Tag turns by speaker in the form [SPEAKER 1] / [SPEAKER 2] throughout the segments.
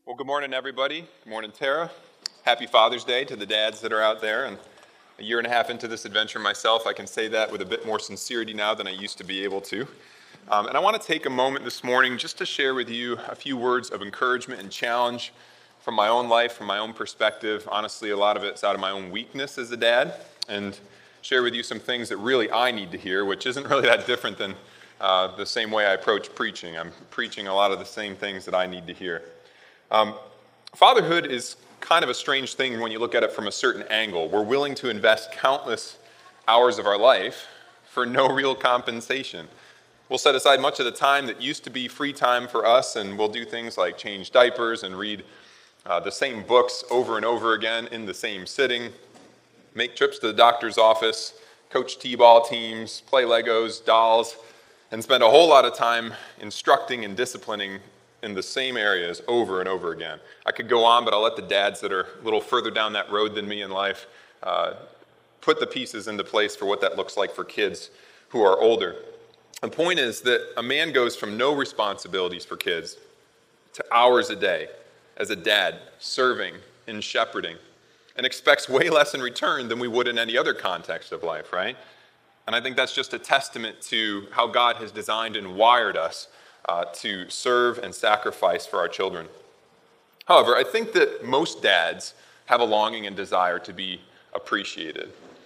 [SPEAKER 1] Well, good morning, everybody. Good morning, Tara. Happy Father's Day to the dads that are out there. And a year and a half into this adventure myself, I can say that with a bit more sincerity now than I used to be able to. And I want to take a moment this morning just to share with you a few words of encouragement and challenge from my own life, from my own perspective. Honestly, a lot of it's out of my own weakness as a dad, and share with you some things that really I need to hear, which isn't really that different than the same way I approach preaching. I'm preaching a lot of the same things that I need to hear. Fatherhood is kind of a strange thing when you look at it from a certain angle. We're willing to invest countless hours of our life for no real compensation. We'll set aside much of the time that used to be free time for us, and we'll do things like change diapers and read the same books over and over again in the same sitting, make trips to the doctor's office, coach t-ball teams, play Legos, dolls, and spend a whole lot of time instructing and disciplining in the same areas over and over again. I could go on, but I'll let the dads that are a little further down that road than me in life put the pieces into place for what that looks like for kids who are older. The point is that a man goes from no responsibilities for kids to hours a day as a dad, serving and shepherding, and expects way less in return than we would in any other context of life, right? And I think that's just a testament to how God has designed and wired us to serve and sacrifice for our children. However, I think that most dads have a longing and desire to be appreciated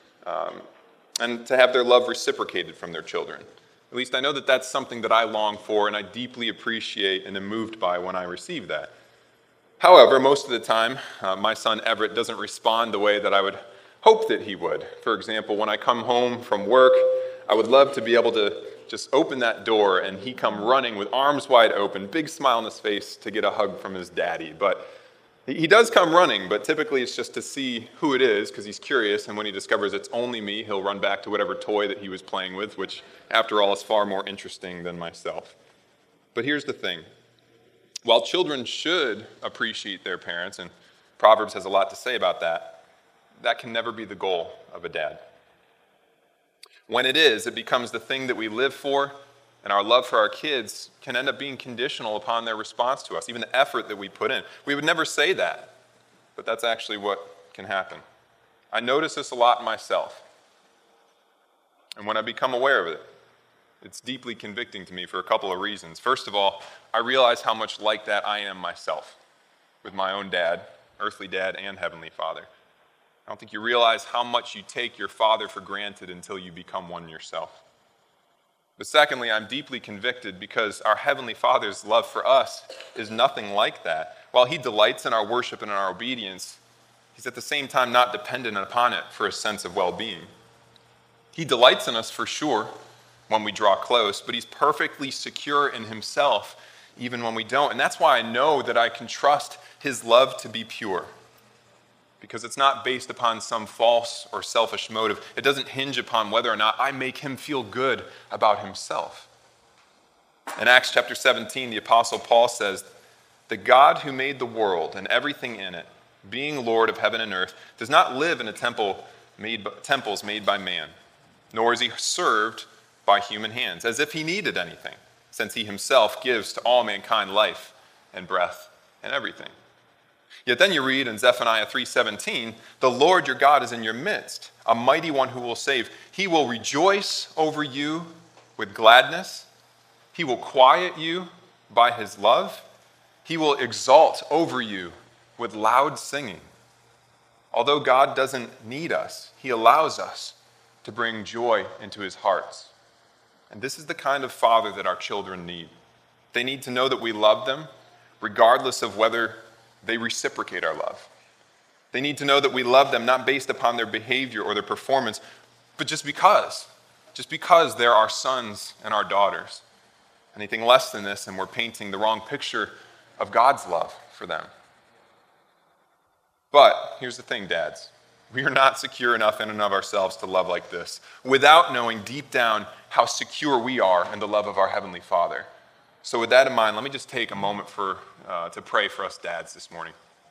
[SPEAKER 1] and to have their love reciprocated from their children. At least I know that that's something that I long for and I deeply appreciate and am moved by when I receive that. However, most of the time, my son Everett doesn't respond the way that I would hope that he would. For example, when I come home from work, I would love to be able to just open that door and he come running with arms wide open, big smile on his face to get a hug from his daddy. But he does come running, but typically it's just to see who it is because he's curious, and when he discovers it's only me, he'll run back to whatever toy that he was playing with, which after all is far more interesting than myself. But here's the thing. While children should appreciate their parents, and Proverbs has a lot to say about that, that can never be the goal of a dad. When it is, it becomes the thing that we live for, and our love for our kids can end up being conditional upon their response to us, even the effort that we put in. We would never say that, but that's actually what can happen. I notice this a lot myself, and when I become aware of it, it's deeply convicting to me for a couple of reasons. First of all, I realize how much like that I am myself with my own dad, earthly dad and heavenly Father. I don't think you realize how much you take your father for granted until you become one yourself. But secondly, I'm deeply convicted because our Heavenly Father's love for us is nothing like that. While He delights in our worship and in our obedience, He's at the same time not dependent upon it for a sense of well-being. He delights in us for sure when we draw close, but He's perfectly secure in Himself even when we don't. And that's why I know that I can trust His love to be pure. Because it's not based upon some false or selfish motive. It doesn't hinge upon whether or not I make him feel good about himself. In Acts chapter 17, the Apostle Paul says, "The God who made the world and everything in it, being Lord of heaven and earth, does not live in temples made by man, nor is he served by human hands, as if he needed anything, since he himself gives to all mankind life and breath and everything." Yet then you read in Zephaniah 3:17, "The Lord your God is in your midst, a mighty one who will save. He will rejoice over you with gladness. He will quiet you by his love. He will exalt over you with loud singing." Although God doesn't need us, he allows us to bring joy into his hearts. And this is the kind of father that our children need. They need to know that we love them, regardless of whether they reciprocate our love. They need to know that we love them not based upon their behavior or their performance, but just because they're our sons and our daughters. Anything less than this, and we're painting the wrong picture of God's love for them. But here's the thing, dads. We are not secure enough in and of ourselves to love like this without knowing deep down how secure we are in the love of our Heavenly Father. So with that in mind, let me just take a moment to pray for us dads this morning.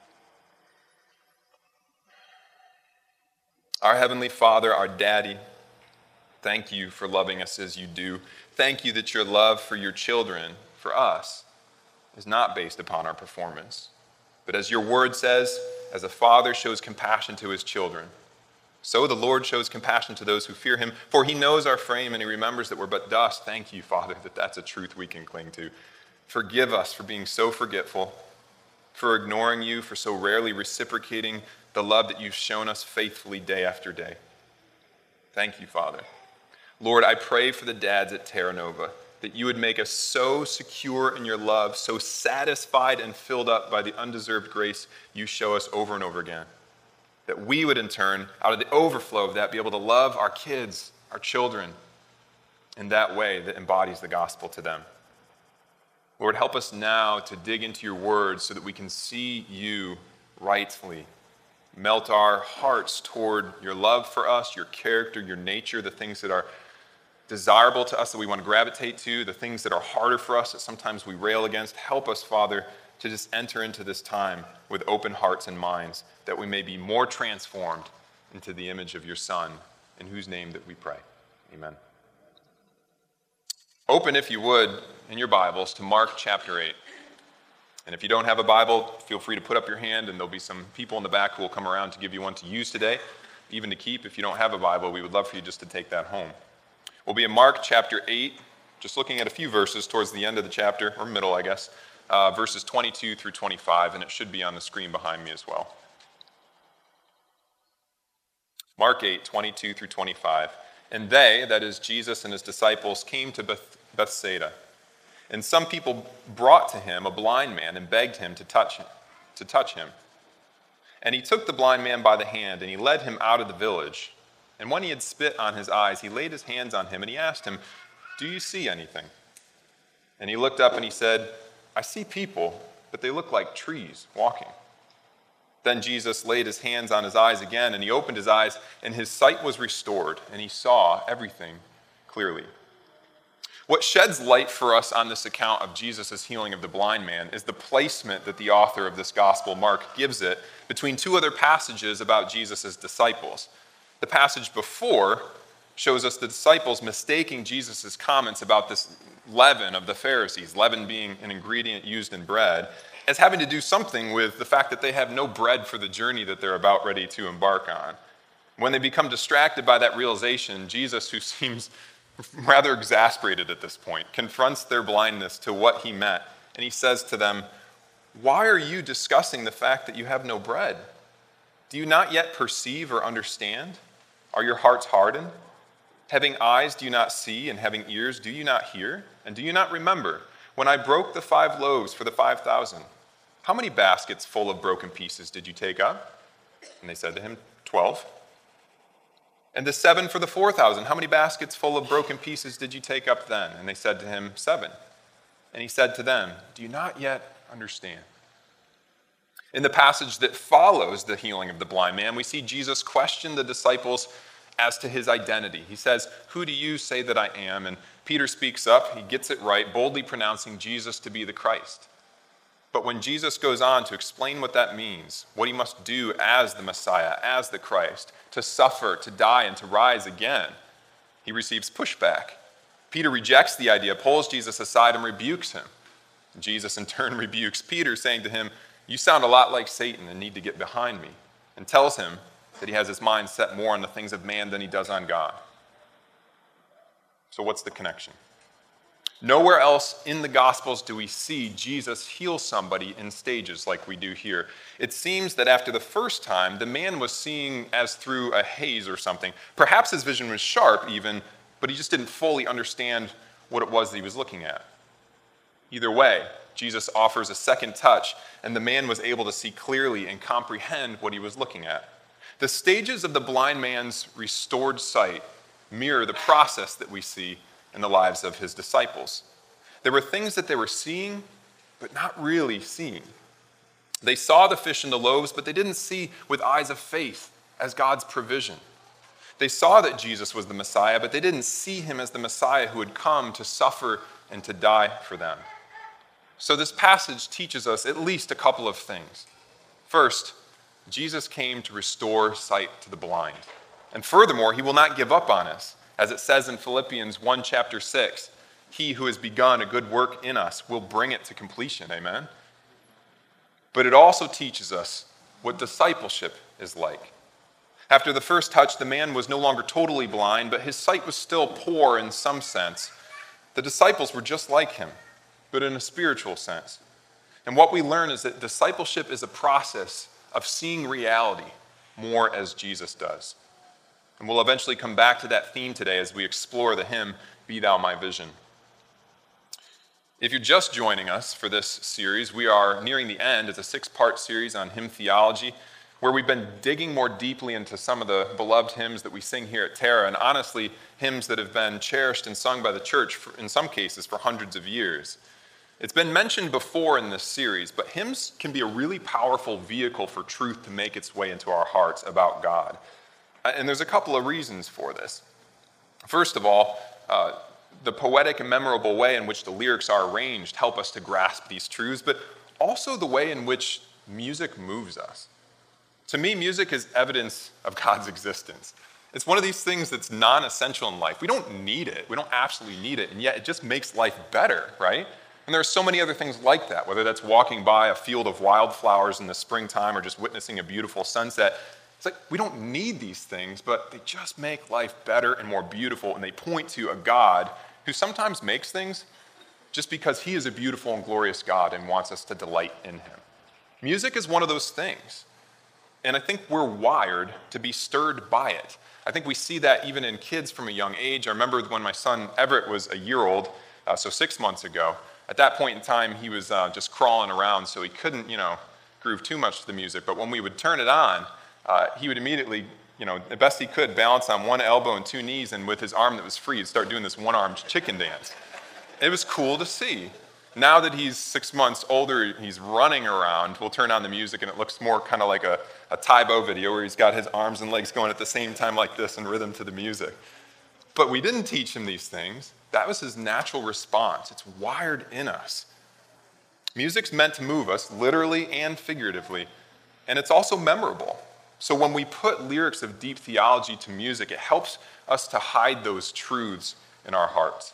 [SPEAKER 1] Our Heavenly Father, our Daddy, thank you for loving us as you do. Thank you that your love for your children, for us, is not based upon our performance. But as your word says, as a father shows compassion to his children, so the Lord shows compassion to those who fear him, for he knows our frame and he remembers that we're but dust. Thank you, Father, that that's a truth we can cling to. Forgive us for being so forgetful, for ignoring you, for so rarely reciprocating the love that you've shown us faithfully day after day. Thank you, Father. Lord, I pray for the dads at Terra Nova, that you would make us so secure in your love, so satisfied and filled up by the undeserved grace you show us over and over again, that we would in turn, out of the overflow of that, be able to love our kids, our children, in that way that embodies the gospel to them. Lord, help us now to dig into your word so that we can see you rightly. Melt our hearts toward your love for us, your character, your nature, the things that are desirable to us that we want to gravitate to, the things that are harder for us that sometimes we rail against. Help us, Father, to just enter into this time with open hearts and minds, that we may be more transformed into the image of your Son, in whose name that we pray. Amen. Open, if you would, in your Bibles to Mark chapter 8. And if you don't have a Bible, feel free to put up your hand, and there'll be some people in the back who will come around to give you one to use today, even to keep. If you don't have a Bible, we would love for you just to take that home. We'll be in Mark chapter 8, just looking at a few verses towards the end of the chapter, or middle, I guess, verses 22 through 25, and it should be on the screen behind me as well. Mark 8, 22 through 25. And they, that is Jesus and his disciples, came to Bethsaida. And some people brought to him a blind man and begged him to touch him. And he took the blind man by the hand, and he led him out of the village. And when he had spit on his eyes, he laid his hands on him, and he asked him, "Do you see anything?" And he looked up and he said, "I see people, but they look like trees walking." Then Jesus laid his hands on his eyes again, and he opened his eyes, and his sight was restored, and he saw everything clearly. What sheds light for us on this account of Jesus' healing of the blind man is the placement that the author of this gospel, Mark, gives it between two other passages about Jesus' disciples. The passage before shows us the disciples mistaking Jesus' comments about this leaven of the Pharisees, leaven being an ingredient used in bread, as having to do something with the fact that they have no bread for the journey that they're about ready to embark on. When they become distracted by that realization, Jesus, who seems rather exasperated at this point, confronts their blindness to what he meant, and he says to them, "Why are you discussing the fact that you have no bread? Do you not yet perceive or understand? Are your hearts hardened? Having eyes, do you not see? And having ears, do you not hear? And do you not remember when I broke the 5 loaves for the 5,000? How many baskets full of broken pieces did you take up?" And they said to him, 12. "And the 7 for the 4,000, how many baskets full of broken pieces did you take up then?" And they said to him, 7. And he said to them, "Do you not yet understand?" In the passage that follows the healing of the blind man, we see Jesus question the disciples as to his identity. He says, "Who do you say that I am?" And Peter speaks up. He gets it right, boldly pronouncing Jesus to be the Christ. But when Jesus goes on to explain what that means, what he must do as the Messiah, as the Christ, to suffer, to die, and to rise again, he receives pushback. Peter rejects the idea, pulls Jesus aside, and rebukes him. Jesus in turn rebukes Peter, saying to him, "You sound a lot like Satan and need to get behind me," and tells him that he has his mind set more on the things of man than he does on God. So what's the connection? Nowhere else in the Gospels do we see Jesus heal somebody in stages like we do here. It seems that after the first time, the man was seeing as through a haze or something. Perhaps his vision was sharp even, but he just didn't fully understand what it was that he was looking at. Either way, Jesus offers a second touch, and the man was able to see clearly and comprehend what he was looking at. The stages of the blind man's restored sight mirror the process that we see in the lives of his disciples. There were things that they were seeing, but not really seeing. They saw the fish and the loaves, but they didn't see with eyes of faith as God's provision. They saw that Jesus was the Messiah, but they didn't see him as the Messiah who had come to suffer and to die for them. So this passage teaches us at least a couple of things. First, Jesus came to restore sight to the blind. And furthermore, he will not give up on us. As it says in Philippians 1, chapter 6, he who has begun a good work in us will bring it to completion. Amen? but it also teaches us what discipleship is like. After the first touch, the man was no longer totally blind, but his sight was still poor in some sense. The disciples were just like him, but in a spiritual sense. And what we learn is that discipleship is a process of seeing reality more as Jesus does. And we'll eventually come back to that theme today as we explore the hymn, Be Thou My Vision. If you're just joining us for this series, we are nearing the end. It's a 6-part series on hymn theology, where we've been digging more deeply into some of the beloved hymns that we sing here at Terra, and honestly, hymns that have been cherished and sung by the church, in some cases, for hundreds of years. It's been mentioned before in this series, but hymns can be a really powerful vehicle for truth to make its way into our hearts about God. And there's a couple of reasons for this. First of all, the poetic and memorable way in which the lyrics are arranged help us to grasp these truths, but also the way in which music moves us. To me, music is evidence of God's existence. It's one of these things that's non-essential in life. We don't need it. We don't absolutely need it, and yet it just makes life better, right? And there are so many other things like that, whether that's walking by a field of wildflowers in the springtime or just witnessing a beautiful sunset. It's like we don't need these things, but they just make life better and more beautiful, and they point to a God who sometimes makes things just because he is a beautiful and glorious God and wants us to delight in him. Music is one of those things, and I think we're wired to be stirred by it. I think we see that even in kids from a young age. I remember when my son Everett was a year old, so 6 months ago. At that point in time, he was just crawling around, so he couldn't, groove too much to the music. But when we would turn it on, he would immediately, the best he could, balance on one elbow and 2 knees, and with his arm that was free, he'd start doing this one-armed chicken dance. It was cool to see. Now that he's 6 months older, he's running around. We'll turn on the music, and it looks more kind of like a Tybo video where he's got his arms and legs going at the same time like this in rhythm to the music. But we didn't teach him these things. That was his natural response. It's wired in us. Music's meant to move us, literally and figuratively, and it's also memorable. So when we put lyrics of deep theology to music, it helps us to hide those truths in our hearts.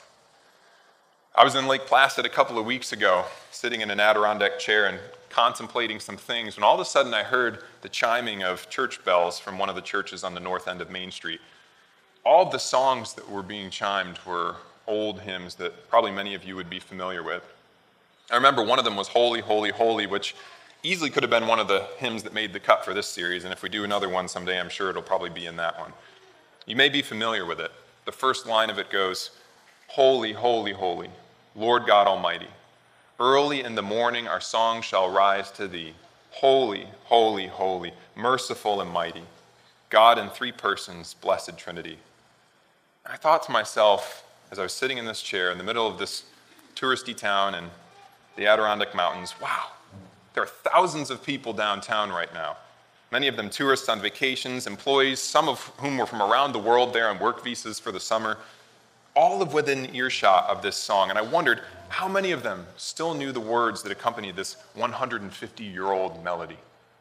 [SPEAKER 1] I was in Lake Placid a couple of weeks ago, sitting in an Adirondack chair and contemplating some things, when all of a sudden I heard the chiming of church bells from one of the churches on the north end of Main Street. All of the songs that were being chimed were old hymns that probably many of you would be familiar with. I remember one of them was Holy, Holy, Holy, which easily could have been one of the hymns that made the cut for this series, and if we do another one someday, I'm sure it'll probably be in that one. You may be familiar with it. The first line of it goes, Holy, holy, holy, Lord God Almighty. Early in the morning our song shall rise to thee. Holy, holy, holy, merciful and mighty, God in 3 persons, blessed Trinity. I thought to myself, as I was sitting in this chair in the middle of this touristy town in the Adirondack Mountains, wow, there are thousands of people downtown right now. Many of them tourists on vacations, employees, some of whom were from around the world there on work visas for the summer, all of within earshot of this song. And I wondered how many of them still knew the words that accompanied this 150-year-old melody.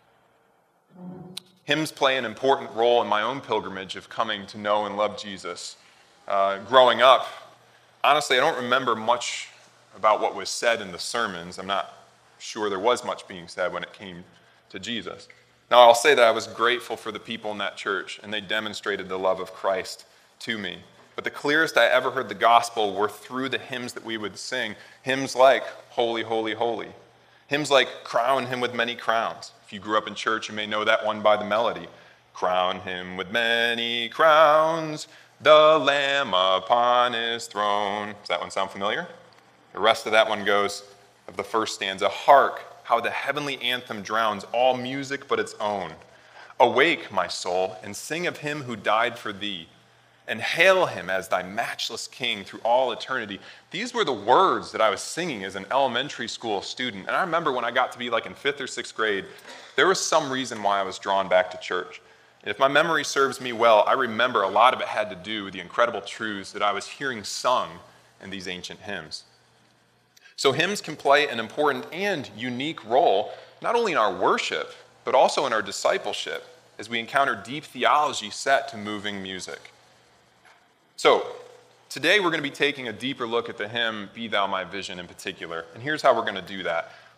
[SPEAKER 1] Hymns play an important role in my own pilgrimage of coming to know and love Jesus. Growing up, honestly, I don't remember much about what was said in the sermons. I'm not sure there was much being said when it came to Jesus. Now, I'll say that I was grateful for the people in that church, and they demonstrated the love of Christ to me. But the clearest I ever heard the gospel were through the hymns that we would sing. Hymns like Holy, Holy, Holy. Hymns like Crown Him with Many Crowns. If you grew up in church, you may know that one by the melody. Crown Him with many crowns, the Lamb upon his throne. Does that one sound familiar? The rest of that one goes, of the first stanza, hark, how the heavenly anthem drowns all music but its own. Awake, my soul, and sing of him who died for thee, and hail him as thy matchless king through all eternity. These were the words that I was singing as an elementary school student. And I remember when I got to be like in 5th or 6th grade, there was some reason why I was drawn back to church. And if my memory serves me well, I remember a lot of it had to do with the incredible truths that I was hearing sung in these ancient hymns. So hymns can play an important and unique role, not only in our worship, but also in our discipleship, as we encounter deep theology set to moving music. So, today we're going to be taking a deeper look at the hymn, Be Thou My Vision in particular. And here's how we're going to do that.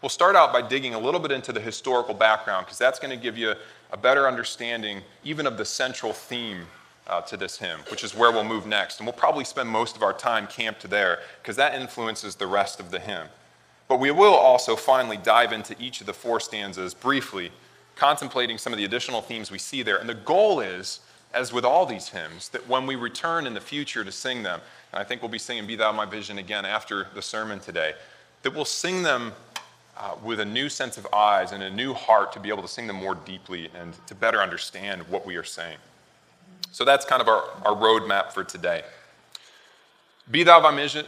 [SPEAKER 1] We'll start out by digging a little bit into the historical background, because that's going to give you a better understanding even of the central theme to this hymn, which is where we'll move next. And we'll probably spend most of our time camped there, because that influences the rest of the hymn. But we will also finally dive into each of the 4 stanzas briefly, contemplating some of the additional themes we see there. And the goal is, as with all these hymns, that when we return in the future to sing them, and I think we'll be singing Be Thou My Vision again after the sermon today, that we'll sing them with a new sense of eyes and a new heart to be able to sing them more deeply and to better understand what we are saying. So that's kind of our roadmap for today. Be Thou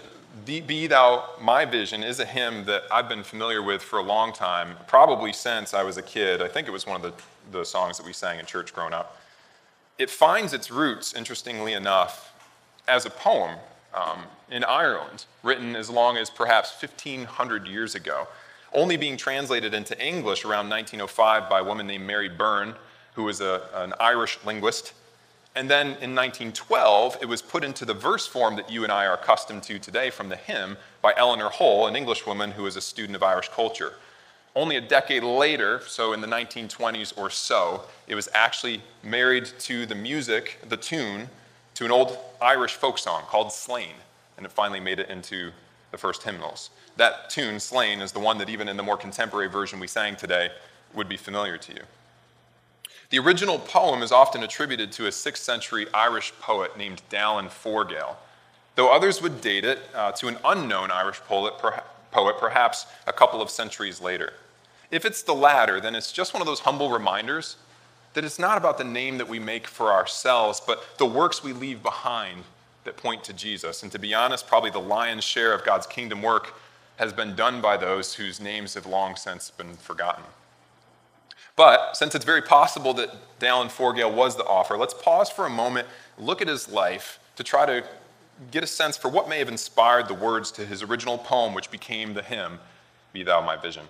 [SPEAKER 1] My Vision is a hymn that I've been familiar with for a long time, probably since I was a kid. I think it was one of the songs that we sang in church growing up. It finds its roots, interestingly enough, as a poem in Ireland, written as long as perhaps 1,500 years ago, only being translated into English around 1905 by a woman named Mary Byrne, who was an Irish linguist. And then in 1912, it was put into the verse form that you and I are accustomed to today from the hymn by Eleanor Hull, an Englishwoman who was a student of Irish culture. Only a decade later, so in the 1920s or so, it was actually married to the music, the tune, to an old Irish folk song called Slane, and it finally made it into the first hymnals. That tune, Slane, is the one that even in the more contemporary version we sang today would be familiar to you. The original poem is often attributed to a 6th century Irish poet named Dallan Forgaill, though others would date it to an unknown Irish poet perhaps a couple of centuries later. If it's the latter, then it's just one of those humble reminders that it's not about the name that we make for ourselves, but the works we leave behind that point to Jesus. And to be honest, probably the lion's share of God's kingdom work has been done by those whose names have long since been forgotten. But since it's very possible that Dallan Forgaill was the author, let's pause for a moment, look at his life to try to get a sense for what may have inspired the words to his original poem, which became the hymn, Be Thou My Vision.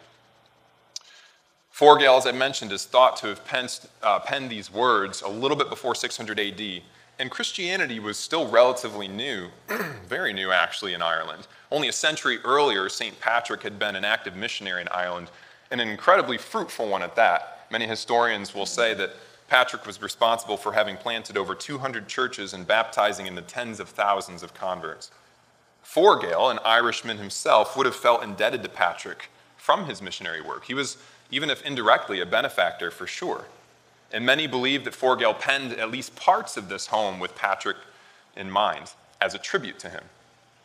[SPEAKER 1] Forgaill, as I mentioned, is thought to have penned these words a little bit before 600 AD, and Christianity was still relatively new, very new actually, in Ireland. Only a century earlier, St. Patrick had been an active missionary in Ireland, and an incredibly fruitful one at that. Many historians will say that Patrick was responsible for having planted over 200 churches and baptizing in the tens of thousands of converts. Forgaill, an Irishman himself, would have felt indebted to Patrick from his missionary work. He was, even if indirectly, a benefactor for sure. And many believe that Forgaill penned at least parts of this hymn with Patrick in mind as a tribute to him.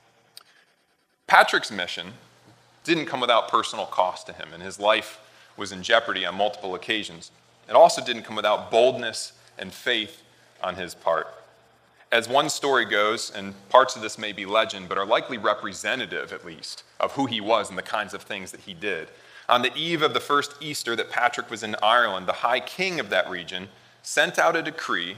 [SPEAKER 1] Patrick's mission didn't come without personal cost to him, and his life was in jeopardy on multiple occasions. It also didn't come without boldness and faith on his part. As one story goes, and parts of this may be legend, but are likely representative, at least, of who he was and the kinds of things that he did. On the eve of the first Easter that Patrick was in Ireland, the high king of that region sent out a decree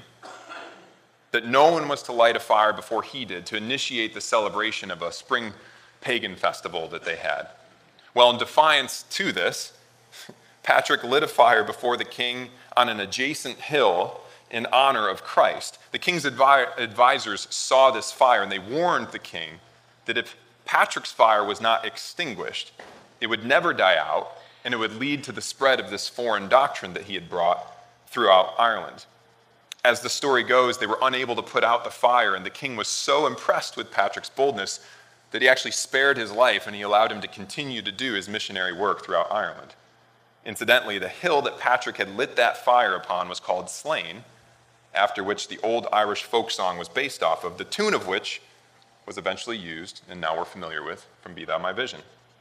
[SPEAKER 1] that no one was to light a fire before he did to initiate the celebration of a spring pagan festival that they had. Well, in defiance to this, Patrick lit a fire before the king on an adjacent hill in honor of Christ. The king's advisors saw this fire, and they warned the king that if Patrick's fire was not extinguished, it would never die out, and it would lead to the spread of this foreign doctrine that he had brought throughout Ireland. As the story goes, they were unable to put out the fire, and the king was so impressed with Patrick's boldness that he actually spared his life, and he allowed him to continue to do his missionary work throughout Ireland. Incidentally, the hill that Patrick had lit that fire upon was called Slane, after which the old Irish folk song was based off of, the tune of which was eventually used, and now we're familiar with, from Be Thou My Vision.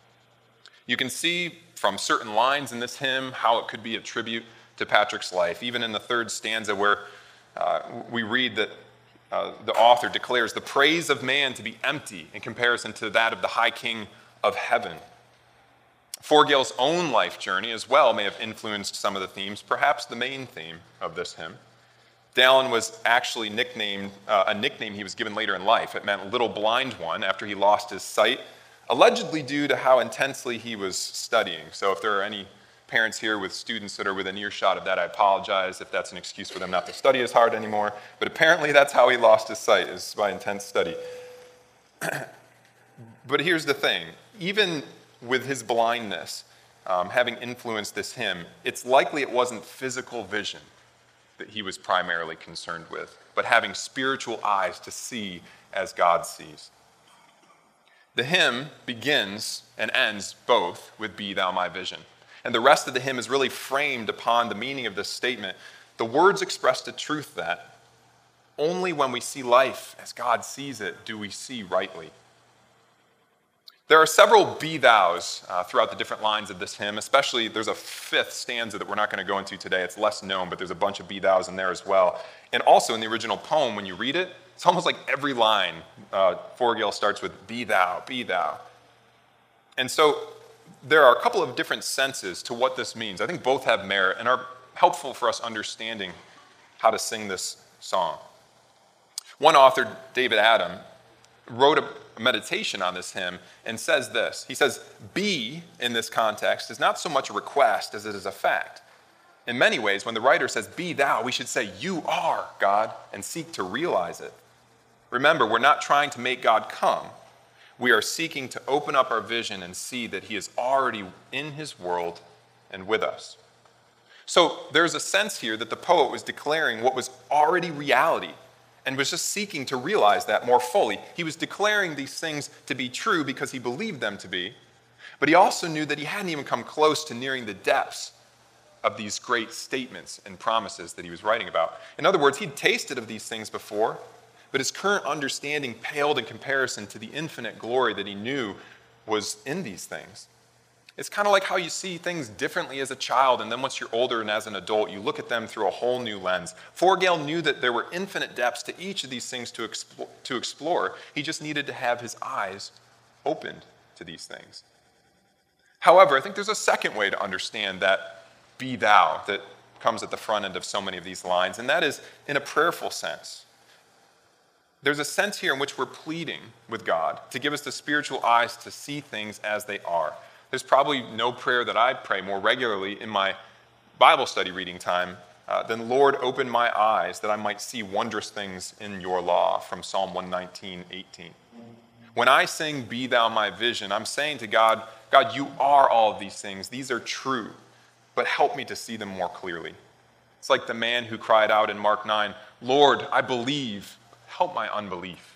[SPEAKER 1] You can see from certain lines in this hymn how it could be a tribute to Patrick's life, even in the 3rd stanza where we read that the author declares the praise of man to be empty in comparison to that of the high king of heaven. Forgaill's own life journey as well may have influenced some of the themes, perhaps the main theme of this hymn. Dallan was actually nicknamed a nickname he was given later in life. It meant little blind one after he lost his sight, allegedly due to how intensely he was studying. So if there are any parents here with students that are within earshot of that, I apologize if that's an excuse for them not to study as hard anymore. But apparently that's how he lost his sight, is by intense study. But here's the thing. Even with his blindness, having influenced this hymn, it's likely it wasn't physical vision that he was primarily concerned with, but having spiritual eyes to see as God sees. The hymn begins and ends both with "Be thou my vision." And the rest of the hymn is really framed upon the meaning of this statement. The words express the truth that only when we see life as God sees it do we see rightly. There are several "be thous" throughout the different lines of this hymn, especially there's a fifth stanza that we're not going to go into today. It's less known, but there's a bunch of "be thous" in there as well. And also in the original poem, when you read it, it's almost like every line, Forgill starts with "be thou, be thou." And so there are a couple of different senses to what this means. I think both have merit and are helpful for us understanding how to sing this song. One author, David Adam, wrote a meditation on this hymn and says this. He says, "Be" in this context is not so much a request as it is a fact. In many ways, when the writer says, "Be thou," we should say, "You are God," and seek to realize it. Remember, we're not trying to make God come. We are seeking to open up our vision and see that he is already in his world and with us. So there's a sense here that the poet was declaring what was already reality and was just seeking to realize that more fully. He was declaring these things to be true because he believed them to be, but he also knew that he hadn't even come close to nearing the depths of these great statements and promises that he was writing about. In other words, he'd tasted of these things before, but his current understanding paled in comparison to the infinite glory that he knew was in these things. It's kind of like how you see things differently as a child, and then once you're older and as an adult, you look at them through a whole new lens. Forgill knew that there were infinite depths to each of these things to explore. He just needed to have his eyes opened to these things. However, I think there's a second way to understand that "be thou" that comes at the front end of so many of these lines, and that is in a prayerful sense. There's a sense here in which we're pleading with God to give us the spiritual eyes to see things as they are. There's probably no prayer that I pray more regularly in my Bible study reading time than, "Lord, open my eyes that I might see wondrous things in your law," from Psalm 119:18. When I sing "Be thou my vision," I'm saying to God, "God, you are all of these things. These are true, but help me to see them more clearly." It's like the man who cried out in Mark 9, "Lord, I believe, help my unbelief."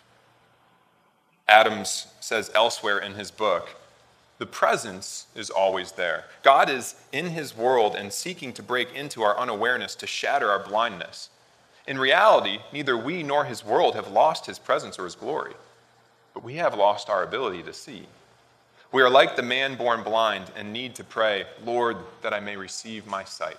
[SPEAKER 1] Adams says elsewhere in his book, the presence is always there. God is in his world and seeking to break into our unawareness to shatter our blindness. In reality, neither we nor his world have lost his presence or his glory, but we have lost our ability to see. We are like the man born blind and need to pray, "Lord, that I may receive my sight."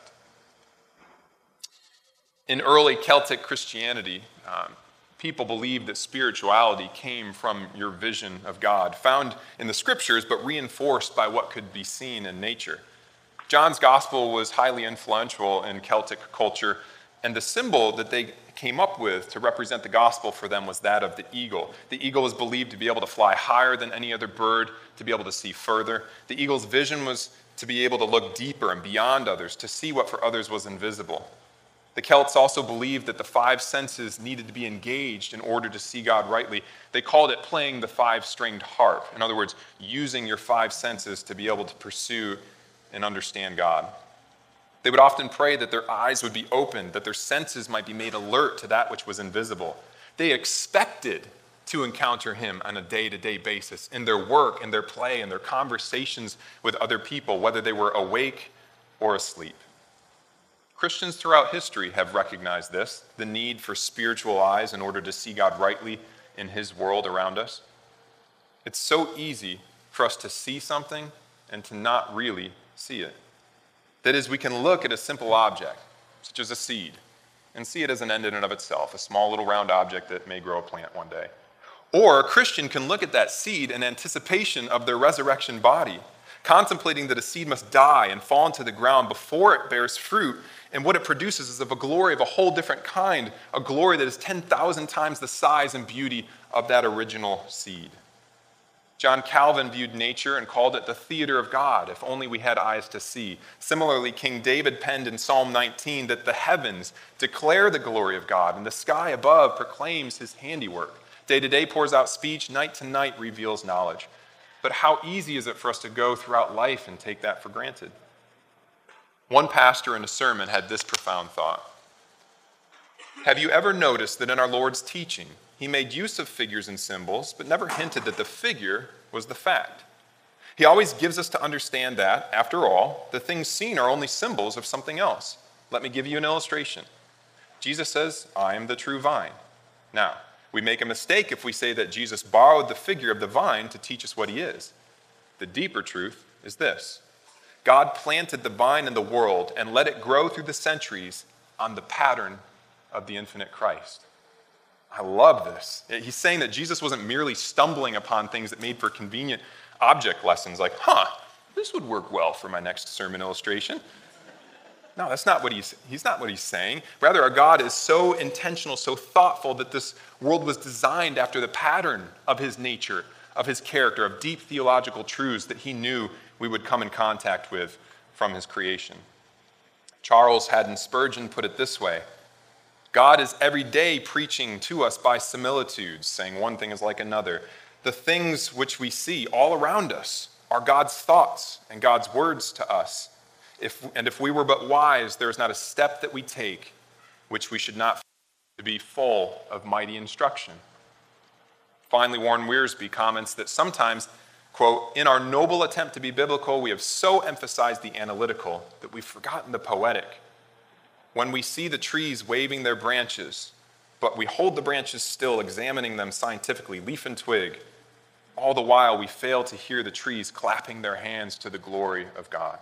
[SPEAKER 1] In early Celtic Christianity, people believed that spirituality came from your vision of God, found in the scriptures, but reinforced by what could be seen in nature. John's gospel was highly influential in Celtic culture, and the symbol that they came up with to represent the gospel for them was that of the eagle. The eagle was believed to be able to fly higher than any other bird, to be able to see further. The eagle's vision was to be able to look deeper and beyond others, to see what for others was invisible. The Celts also believed that the five senses needed to be engaged in order to see God rightly. They called it playing the five-stringed harp. In other words, using your five senses to be able to pursue and understand God. They would often pray that their eyes would be opened, that their senses might be made alert to that which was invisible. They expected to encounter him on a day-to-day basis in their work, in their play, in their conversations with other people, whether they were awake or asleep. Christians throughout history have recognized this, the need for spiritual eyes in order to see God rightly in his world around us. It's so easy for us to see something and to not really see it. That is, we can look at a simple object, such as a seed, and see it as an end in and of itself, a small little round object that may grow a plant one day. Or a Christian can look at that seed in anticipation of their resurrection body, contemplating that a seed must die and fall into the ground before it bears fruit, and what it produces is of a glory of a whole different kind, a glory that is 10,000 times the size and beauty of that original seed. John Calvin viewed nature and called it the theater of God, if only we had eyes to see. Similarly, King David penned in Psalm 19 that the heavens declare the glory of God, and the sky above proclaims his handiwork. Day to day pours out speech, night to night reveals knowledge. but how easy is it for us to go throughout life and take that for granted? One pastor in a sermon had this profound thought. Have you ever noticed that in our Lord's teaching, he made use of figures and symbols, but never hinted that the figure was the fact? He always gives us to understand that, after all, the things seen are only symbols of something else. Let me give you an illustration. Jesus says, I am the true vine. Now, we make a mistake if we say that Jesus borrowed the figure of the vine to teach us what he is. The deeper truth is this. God planted the vine in the world and let it grow through the centuries on the pattern of the infinite Christ. I love this. He's saying that Jesus wasn't merely stumbling upon things that made for convenient object lessons like, this would work well for my next sermon illustration. No, that's not what he's not what he's saying. Rather, our God is so intentional, so thoughtful that this world was designed after the pattern of his nature, of his character, of deep theological truths that he knew we would come in contact with from his creation. Charles Haddon Spurgeon put it this way. God is every day preaching to us by similitudes, saying one thing is like another. The things which we see all around us are God's thoughts and God's words to us. If we were but wise, there is not a step that we take which we should not to be full of mighty instruction. Finally, Warren Wiersbe comments that sometimes, quote, in our noble attempt to be biblical, we have so emphasized the analytical that we've forgotten the poetic. When we see the trees waving their branches, but we hold the branches still, examining them scientifically, leaf and twig, all the while we fail to hear the trees clapping their hands to the glory of God.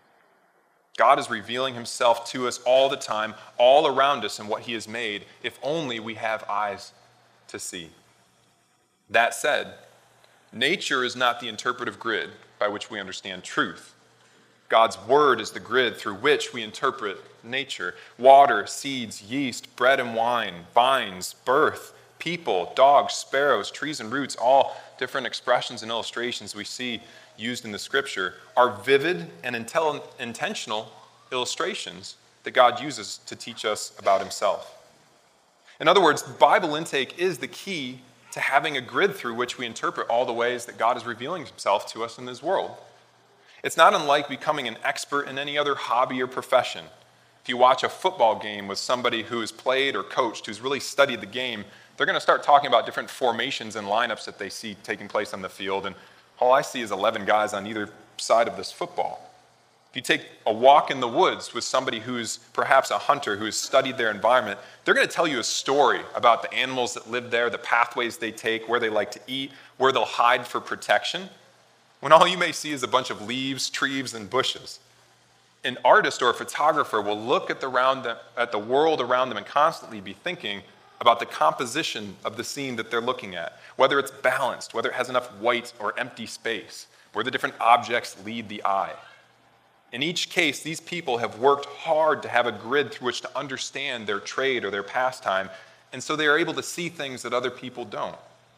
[SPEAKER 1] God is revealing himself to us all the time, all around us in what he has made, if only we have eyes to see. That said, nature is not the interpretive grid by which we understand truth. God's word is the grid through which we interpret nature. Water, seeds, yeast, bread and wine, vines, birth, people, dogs, sparrows, trees and roots, all different expressions and illustrations we see used in the scripture are vivid and intentional illustrations that God uses to teach us about himself. In other words, Bible intake is the key to having a grid through which we interpret all the ways that God is revealing himself to us in this world. It's not unlike becoming an expert in any other hobby or profession. If you watch a football game with somebody who has played or coached, who's really studied the game, they're going to start talking about different formations and lineups that they see taking place on the field, and all I see is 11 guys on either side of this football. If you take a walk in the woods with somebody who's perhaps a hunter who has studied their environment, they're going to tell you a story about the animals that live there, the pathways they take, where they like to eat, where they'll hide for protection, when all you may see is a bunch of leaves, trees, and bushes. An artist or a photographer will look at the world around them and constantly be thinking about the composition of the scene that they're looking at, whether it's balanced, whether it has enough white or empty space, where the different objects lead the eye. In each case, these people have worked hard to have a grid through which to understand their trade or their pastime, and so they are able to see things that other people don't.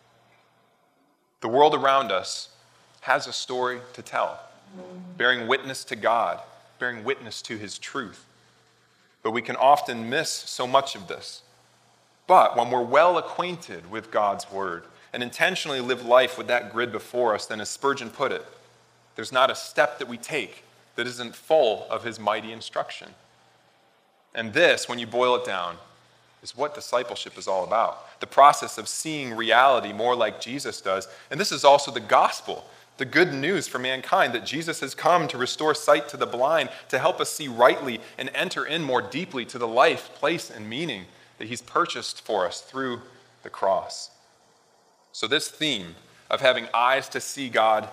[SPEAKER 1] The world around us has a story to tell, bearing witness to God, bearing witness to his truth. But we can often miss so much of this. But when we're well acquainted with God's word and intentionally live life with that grid before us, then as Spurgeon put it, there's not a step that we take that isn't full of his mighty instruction. And this, when you boil it down, is what discipleship is all about. The process of seeing reality more like Jesus does. And this is also the gospel, the good news for mankind, that Jesus has come to restore sight to the blind, to help us see rightly and enter in more deeply to the life, place, and meaning that he's purchased for us through the cross. So this theme of having eyes to see God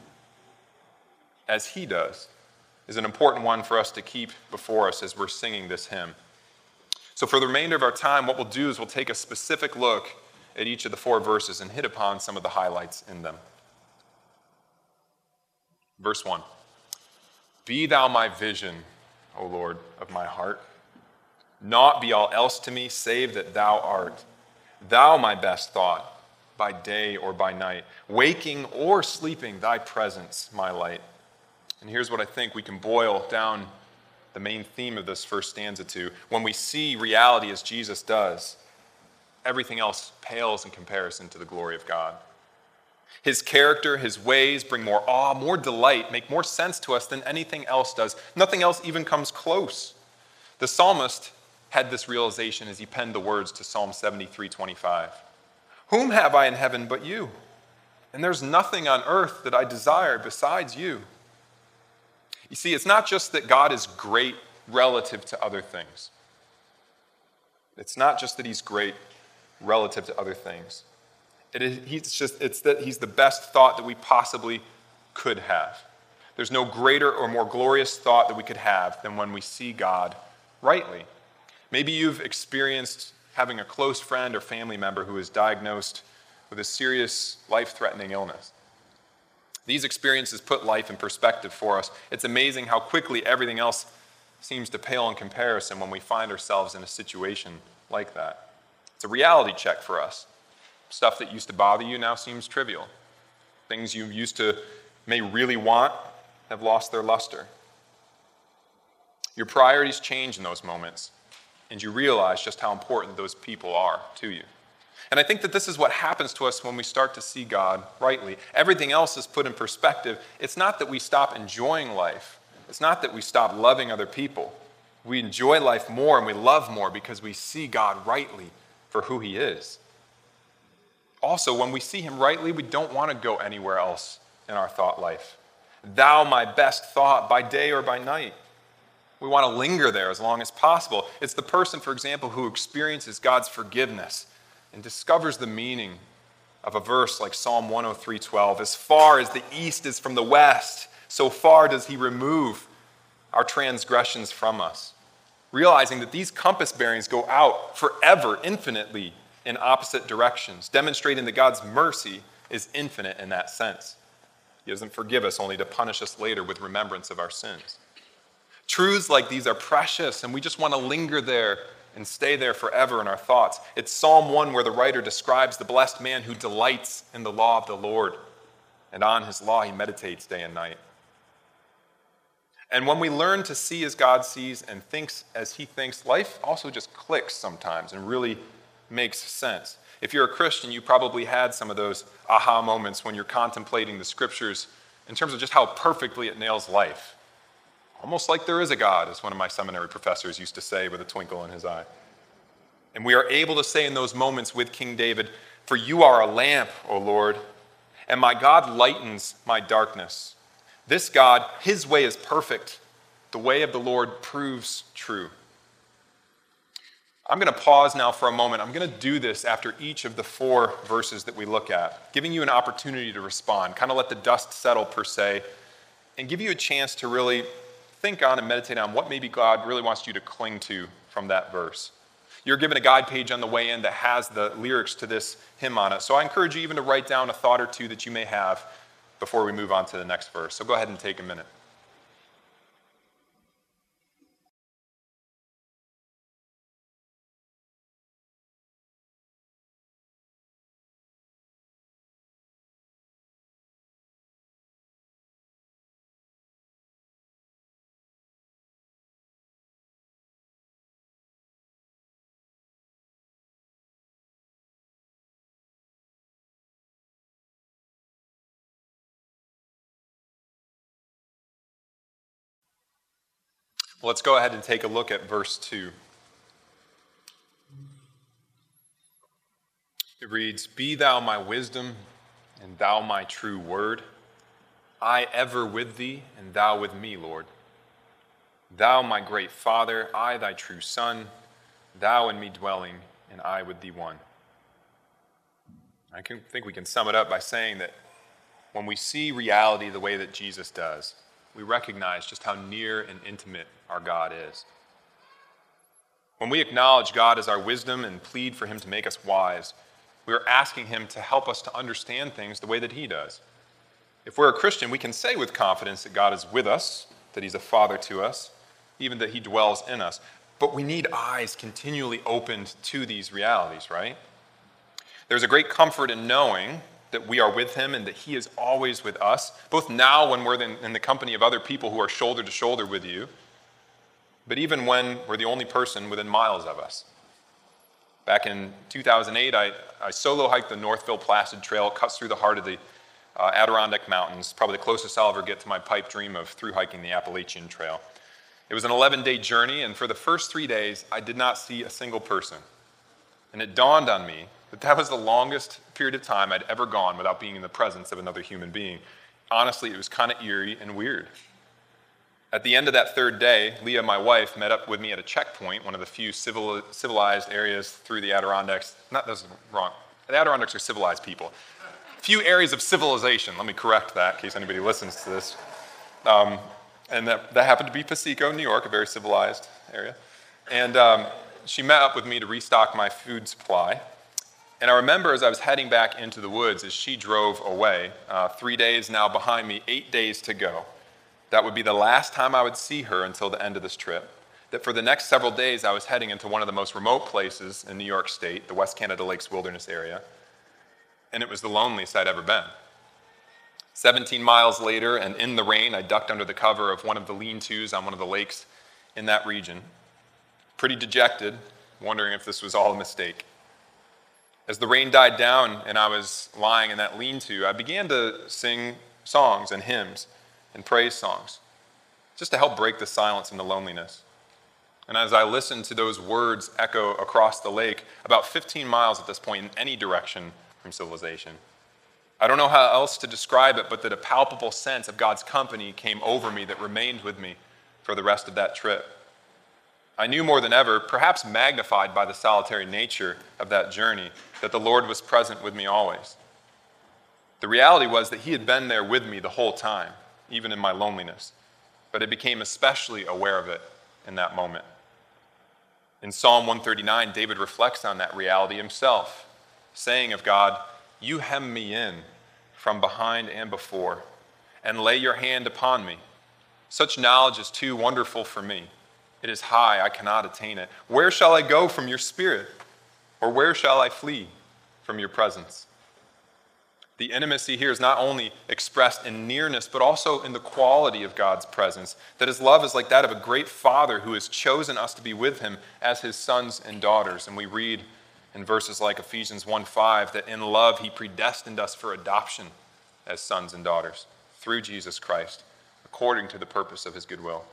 [SPEAKER 1] as he does is an important one for us to keep before us as we're singing this hymn. So for the remainder of our time, what we'll do is we'll take a specific look at each of the 4 verses and hit upon some of the highlights in them. Verse 1, be thou my vision, O Lord, of my heart. Naught be all else to me, save that thou art. Thou my best thought, by day or by night. Waking or sleeping, thy presence, my light. And here's what I think we can boil down the main theme of this first stanza to. When we see reality as Jesus does, everything else pales in comparison to the glory of God. His character, his ways bring more awe, more delight, make more sense to us than anything else does. Nothing else even comes close. The psalmist had this realization as he penned the words to Psalm 73:25. Whom have I in heaven but you? And there's nothing on earth that I desire besides you. You see, it's not just that God is great relative to other things. It's not just that he's great relative to other things. It's that he's the best thought that we possibly could have. There's no greater or more glorious thought that we could have than when we see God rightly. Maybe you've experienced having a close friend or family member who is diagnosed with a serious, life-threatening illness. These experiences put life in perspective for us. It's amazing how quickly everything else seems to pale in comparison when we find ourselves in a situation like that. It's a reality check for us. Stuff that used to bother you now seems trivial. Things you used to may really want have lost their luster. Your priorities change in those moments, and you realize just how important those people are to you. And I think that this is what happens to us when we start to see God rightly. Everything else is put in perspective. It's not that we stop enjoying life. It's not that we stop loving other people. We enjoy life more and we love more because we see God rightly for who he is. Also, when we see him rightly, we don't want to go anywhere else in our thought life. Thou, my best thought, by day or by night. We want to linger there as long as possible. It's the person, for example, who experiences God's forgiveness and discovers the meaning of a verse like Psalm 103:12. As far as the east is from the west, so far does he remove our transgressions from us. Realizing that these compass bearings go out forever, infinitely, in opposite directions, demonstrating that God's mercy is infinite in that sense. He doesn't forgive us only to punish us later with remembrance of our sins. Truths like these are precious, and we just want to linger there and stay there forever in our thoughts. It's Psalm 1 where the writer describes the blessed man who delights in the law of the Lord, and on his law he meditates day and night. And when we learn to see as God sees and thinks as he thinks, life also just clicks sometimes and really makes sense. If you're a Christian, you probably had some of those aha moments when you're contemplating the scriptures in terms of just how perfectly it nails life. Almost like there is a God, as one of my seminary professors used to say with a twinkle in his eye. And we are able to say in those moments with King David, "For you are a lamp, O Lord, and my God lightens my darkness." This God, his way is perfect. The way of the Lord proves true. I'm going to pause now for a moment. I'm going to do this after each of the 4 verses that we look at, giving you an opportunity to respond, kind of let the dust settle per se, and give you a chance to really think on and meditate on what maybe God really wants you to cling to from that verse. You're given a guide page on the way in that has the lyrics to this hymn on it. So I encourage you even to write down a thought or two that you may have before we move on to the next verse. So go ahead and take a minute. Well, let's go ahead and take a look at verse 2. It reads, "Be thou my wisdom, and thou my true word. I ever with thee, and thou with me, Lord. Thou my great Father, I thy true Son, thou in me dwelling, and I with thee one." I think we can sum it up by saying that when we see reality the way that Jesus does, we recognize just how near and intimate our God is. When we acknowledge God as our wisdom and plead for him to make us wise, we are asking him to help us to understand things the way that he does. If we're a Christian, we can say with confidence that God is with us, that he's a father to us, even that he dwells in us. But we need eyes continually opened to these realities, right? There's a great comfort in knowing that we are with him and that he is always with us, both now when we're in the company of other people who are shoulder to shoulder with you, but even when we're the only person within miles of us. Back in 2008, I solo hiked the Northville Placid Trail. It cuts through the heart of the Adirondack Mountains, probably the closest I'll ever get to my pipe dream of through hiking the Appalachian Trail. It was an 11-day journey, and for the first 3 days, I did not see a single person. And it dawned on me that that was the longest period of time I'd ever gone without being in the presence of another human being. Honestly, it was kind of eerie and weird. At the end of that third day, Leah, my wife, met up with me at a checkpoint, one of the few civilized areas through the Adirondacks. That's wrong. The Adirondacks are civilized people. Few areas of civilization. Let me correct that in case anybody listens to this. And that happened to be Paseco, New York, a very civilized area. And she met up with me to restock my food supply. And I remember as I was heading back into the woods as she drove away, 3 days now behind me, 8 days to go. That would be the last time I would see her until the end of this trip. That for the next several days I was heading into one of the most remote places in New York State, the West Canada Lakes Wilderness area. And it was the loneliest I'd ever been. 17 miles later, and in the rain, I ducked under the cover of one of the lean-tos on one of the lakes in that region, pretty dejected, wondering if this was all a mistake. As the rain died down and I was lying in that lean-to, I began to sing songs and hymns and praise songs, just to help break the silence and the loneliness. And as I listened to those words echo across the lake, about 15 miles at this point in any direction from civilization, I don't know how else to describe it, but that a palpable sense of God's company came over me that remained with me for the rest of that trip. I knew more than ever, perhaps magnified by the solitary nature of that journey, that the Lord was present with me always. The reality was that He had been there with me the whole time, even in my loneliness, but I became especially aware of it in that moment. In Psalm 139, David reflects on that reality himself, saying of God, "You hem me in from behind and before, and lay your hand upon me. Such knowledge is too wonderful for me. It is high, I cannot attain it. Where shall I go from your spirit? Or where shall I flee from your presence?" The intimacy here is not only expressed in nearness, but also in the quality of God's presence, that His love is like that of a great Father who has chosen us to be with Him as His sons and daughters. And we read in verses like Ephesians 1:5 that in love He predestined us for adoption as sons and daughters through Jesus Christ, according to the purpose of His good will.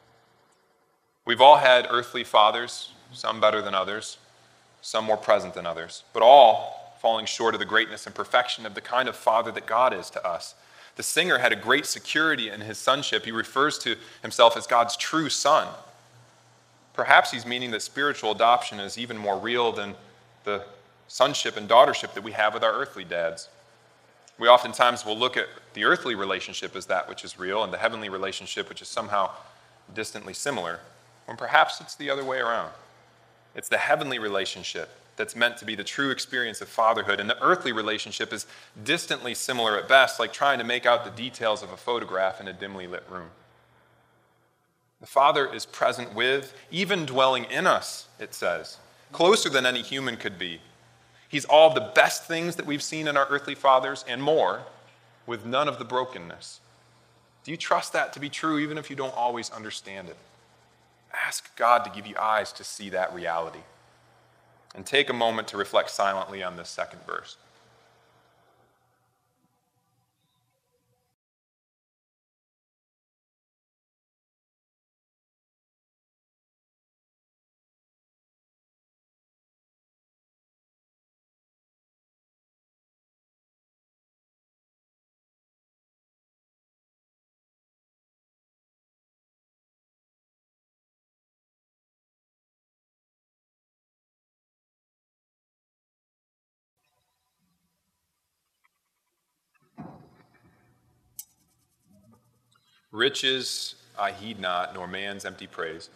[SPEAKER 1] We've all had earthly fathers, some better than others, some more present than others, but all falling short of the greatness and perfection of the kind of father that God is to us. The singer had a great security in his sonship. He refers to himself as God's true son. Perhaps he's meaning that spiritual adoption is even more real than the sonship and daughtership that we have with our earthly dads. We oftentimes will look at the earthly relationship as that which is real and the heavenly relationship which is somehow distantly similar, when perhaps it's the other way around. It's the heavenly relationship that's meant to be the true experience of fatherhood, and the earthly relationship is distantly similar at best, like trying to make out the details of a photograph in a dimly lit room. The Father is present with, even dwelling in us, it says, closer than any human could be. He's all of the best things that we've seen in our earthly fathers and more, with none of the brokenness. Do you trust that to be true, even if you don't always understand it? Ask God to give you eyes to see that reality. And take a moment to reflect silently on this second verse. Riches I heed not, nor man's empty praise.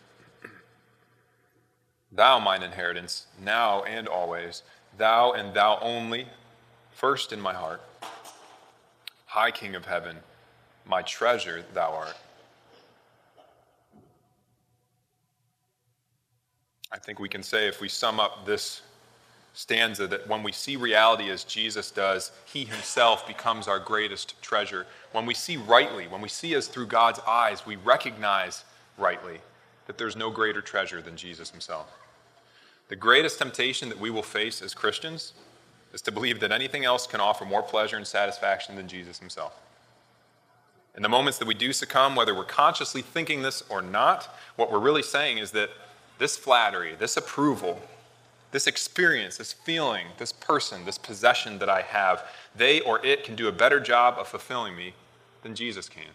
[SPEAKER 1] Thou, mine inheritance, now and always, thou and thou only, first in my heart. High King of heaven, my treasure thou art. I think we can say, if we sum up this stanza, that when we see reality as Jesus does, He Himself becomes our greatest treasure. When we see rightly, when we see as through God's eyes, we recognize rightly that there's no greater treasure than Jesus Himself. The greatest temptation that we will face as Christians is to believe that anything else can offer more pleasure and satisfaction than Jesus himself. In the moments that we do succumb, whether we're consciously thinking this or not, what we're really saying is that this flattery, this approval, this experience, this feeling, this person, this possession that I have, they or it can do a better job of fulfilling me than Jesus can.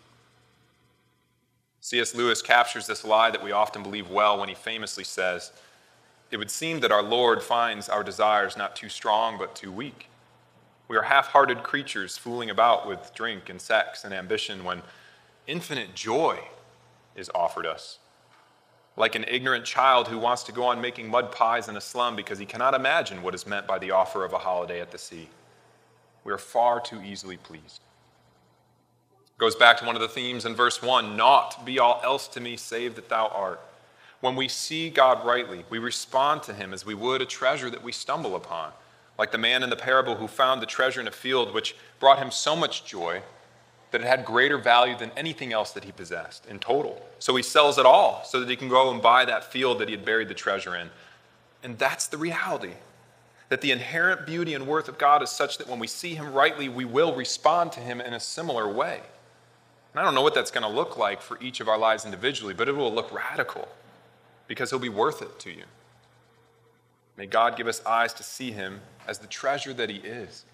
[SPEAKER 1] C.S. Lewis captures this lie that we often believe well when he famously says, "It would seem that our Lord finds our desires not too strong but too weak. We are half-hearted creatures fooling about with drink and sex and ambition when infinite joy is offered us. Like an ignorant child who wants to go on making mud pies in a slum because he cannot imagine what is meant by the offer of a holiday at the sea. We are far too easily pleased." Goes back to one of the themes in verse 1, "Naught be all else to me save that thou art." When we see God rightly, we respond to him as we would a treasure that we stumble upon, like the man in the parable who found the treasure in a field which brought him so much joy that it had greater value than anything else that he possessed in total. So he sells it all so that he can go and buy that field that he had buried the treasure in. And that's the reality, that the inherent beauty and worth of God is such that when we see him rightly, we will respond to him in a similar way. And I don't know what that's going to look like for each of our lives individually, but it will look radical because he'll be worth it to you. May God give us eyes to see him as the treasure that he is.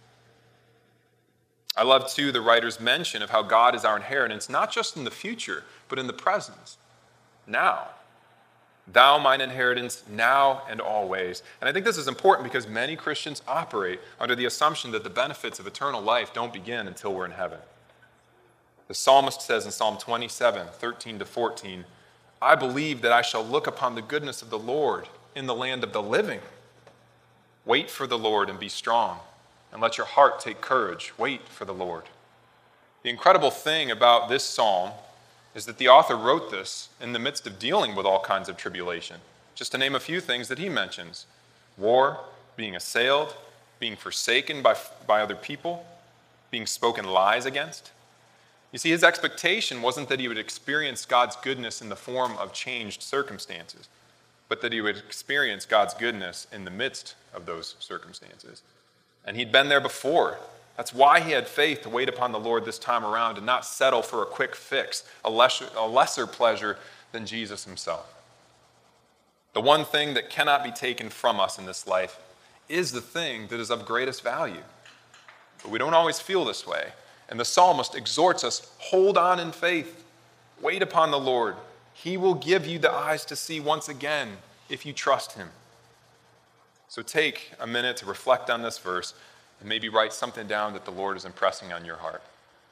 [SPEAKER 1] I love, too, the writer's mention of how God is our inheritance, not just in the future, but in the present, now. Thou mine inheritance, now and always. And I think this is important because many Christians operate under the assumption that the benefits of eternal life don't begin until we're in heaven. The psalmist says in Psalm 27, 13-14, "I believe that I shall look upon the goodness of the Lord in the land of the living. Wait for the Lord and be strong, and let your heart take courage. Wait for the Lord." The incredible thing about this psalm is that the author wrote this in the midst of dealing with all kinds of tribulation. Just to name a few things that he mentions: war, being assailed, being forsaken by other people, being spoken lies against. You see, his expectation wasn't that he would experience God's goodness in the form of changed circumstances, but that he would experience God's goodness in the midst of those circumstances. And he'd been there before. That's why he had faith to wait upon the Lord this time around and not settle for a quick fix, a lesser pleasure than Jesus himself. The one thing that cannot be taken from us in this life is the thing that is of greatest value. But we don't always feel this way. And the psalmist exhorts us, hold on in faith, wait upon the Lord. He will give you the eyes to see once again if you trust him. So take a minute to reflect on this verse and maybe write something down that the Lord is impressing on your heart.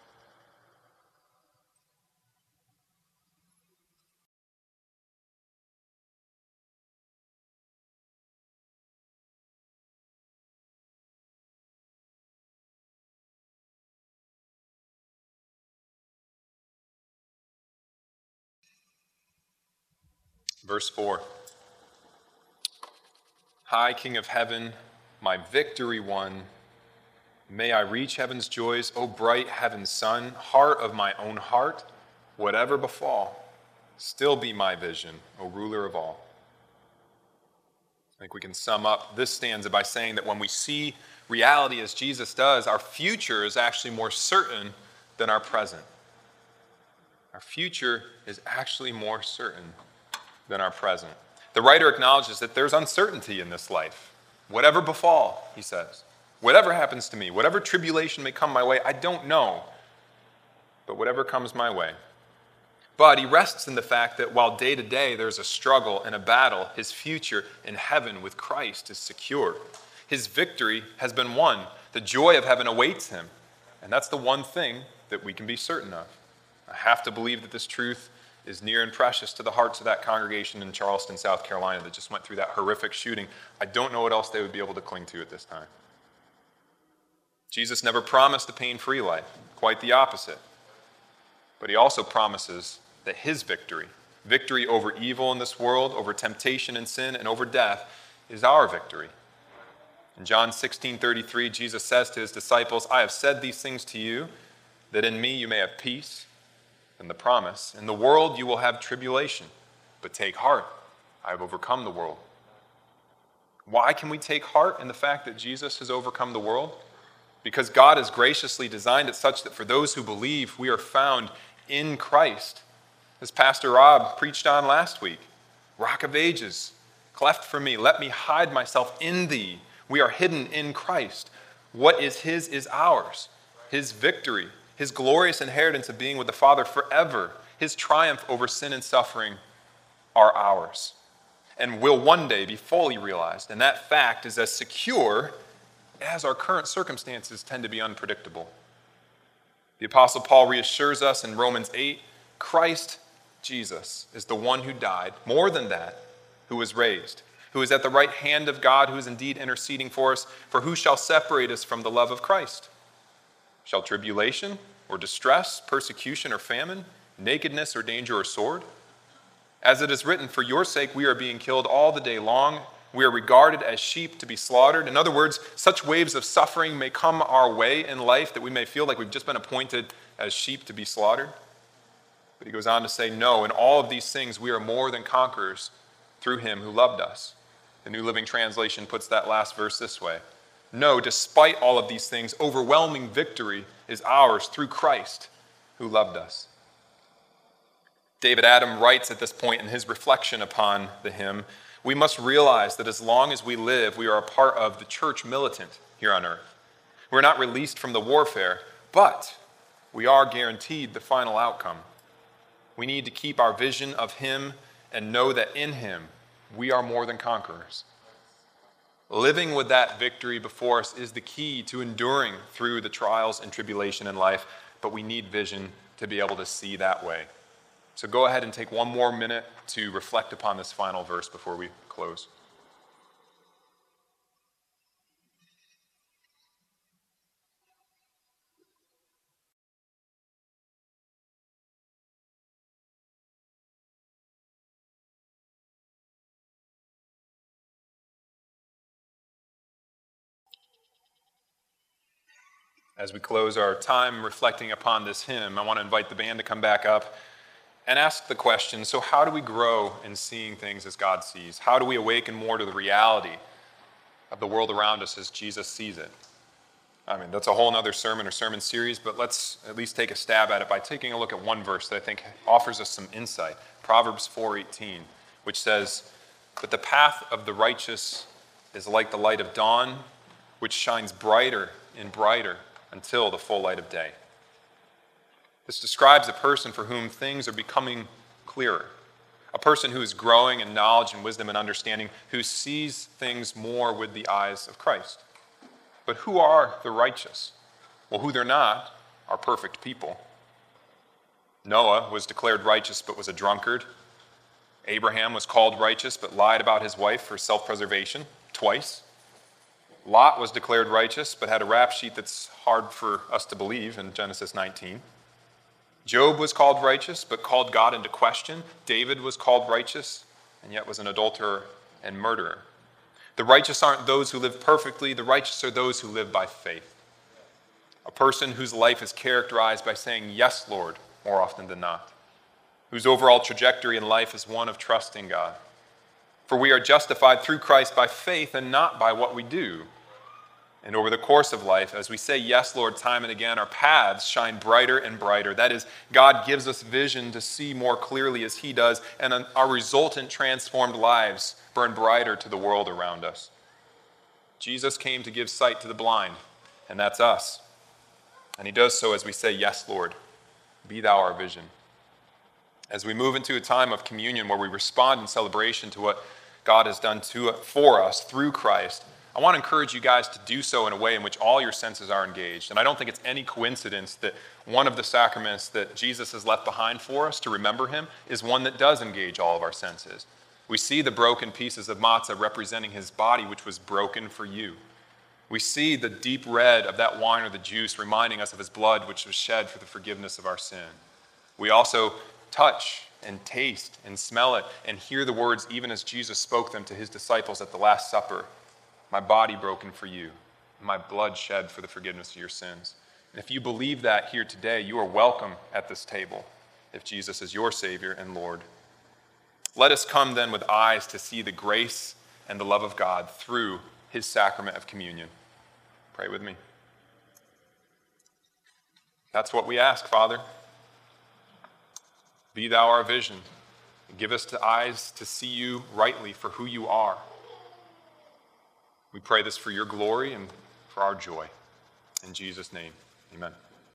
[SPEAKER 1] Verse 4. High King of heaven, my victory won, may I reach heaven's joys, O bright heaven's sun, heart of my own heart, whatever befall, still be my vision, O ruler of all. I think we can sum up this stanza by saying that when we see reality as Jesus does, our future is actually more certain than our present. Our future is actually more certain than our present. The writer acknowledges that there's uncertainty in this life. Whatever befall, he says, whatever happens to me, whatever tribulation may come my way, I don't know, but whatever comes my way. But he rests in the fact that while day to day there's a struggle and a battle, his future in heaven with Christ is secure. His victory has been won. The joy of heaven awaits him. And that's the one thing that we can be certain of. I have to believe that this truth is near and precious to the hearts of that congregation in Charleston, South Carolina that just went through that horrific shooting. I don't know what else they would be able to cling to at this time. Jesus never promised a pain-free life, quite the opposite. But he also promises that his victory over evil in this world, over temptation and sin, and over death, is our victory. In John 16:33, Jesus says to his disciples, I have said these things to you, that in me you may have peace. And the promise, in the world you will have tribulation, but take heart, I have overcome the world. Why can we take heart in the fact that Jesus has overcome the world? Because God has graciously designed it such that for those who believe, we are found in Christ. As Pastor Rob preached on last week, Rock of Ages, cleft for me, let me hide myself in thee. We are hidden in Christ. What is his is ours. His victory, his glorious inheritance of being with the Father forever, his triumph over sin and suffering are ours and will one day be fully realized. And that fact is as secure as our current circumstances tend to be unpredictable. The Apostle Paul reassures us in Romans 8, Christ Jesus is the one who died, more than that, who was raised, who is at the right hand of God, who is indeed interceding for us. For who shall separate us from the love of Christ? Shall tribulation or distress, persecution or famine, nakedness or danger or sword? As it is written, for your sake we are being killed all the day long. We are regarded as sheep to be slaughtered. In other words, such waves of suffering may come our way in life that we may feel like we've just been appointed as sheep to be slaughtered. But he goes on to say, no, in all of these things we are more than conquerors through him who loved us. The New Living Translation puts that last verse this way. No, despite all of these things, overwhelming victory is ours through Christ who loved us. David Adam writes at this point in his reflection upon the hymn, we must realize that as long as we live, we are a part of the church militant here on earth. We're not released from the warfare, but we are guaranteed the final outcome. We need to keep our vision of him and know that in him we are more than conquerors. Living with that victory before us is the key to enduring through the trials and tribulation in life, but we need vision to be able to see that way. So go ahead and take one more minute to reflect upon this final verse before we close. As we close our time reflecting upon this hymn, I want to invite the band to come back up and ask the question, so how do we grow in seeing things as God sees? How do we awaken more to the reality of the world around us as Jesus sees it? I mean, that's a whole other sermon or sermon series, but let's at least take a stab at it by taking a look at one verse that I think offers us some insight. Proverbs 4:18, which says, but the path of the righteous is like the light of dawn, which shines brighter and brighter until the full light of day. This describes a person for whom things are becoming clearer, a person who is growing in knowledge and wisdom and understanding, who sees things more with the eyes of Christ. But who are the righteous? Well, who they're not are perfect people. Noah was declared righteous but was a drunkard. Abraham was called righteous but lied about his wife for self-preservation twice. Lot was declared righteous but had a rap sheet that's hard for us to believe in Genesis 19. Job was called righteous, but called God into question. David was called righteous, and yet was an adulterer and murderer. The righteous aren't those who live perfectly. The righteous are those who live by faith. A person whose life is characterized by saying, yes, Lord, more often than not. Whose overall trajectory in life is one of trusting God. For we are justified through Christ by faith and not by what we do. And over the course of life, as we say, yes, Lord, time and again, our paths shine brighter and brighter. That is, God gives us vision to see more clearly as he does, and our resultant transformed lives burn brighter to the world around us. Jesus came to give sight to the blind, and that's us. And he does so as we say, yes, Lord, be thou our vision. As we move into a time of communion where we respond in celebration to what God has done for us through Christ, I want to encourage you guys to do so in a way in which all your senses are engaged. And I don't think it's any coincidence that one of the sacraments that Jesus has left behind for us to remember him is one that does engage all of our senses. We see the broken pieces of matzah representing his body, which was broken for you. We see the deep red of that wine or the juice reminding us of his blood, which was shed for the forgiveness of our sin. We also touch and taste and smell it and hear the words even as Jesus spoke them to his disciples at the Last Supper. My body broken for you, my blood shed for the forgiveness of your sins. And if you believe that here today, you are welcome at this table if Jesus is your Savior and Lord. Let us come then with eyes to see the grace and the love of God through his sacrament of communion. Pray with me. That's what we ask, Father. Be thou our vision. Give us the eyes to see you rightly for who you are. We pray this for your glory and for our joy. In Jesus' name, amen.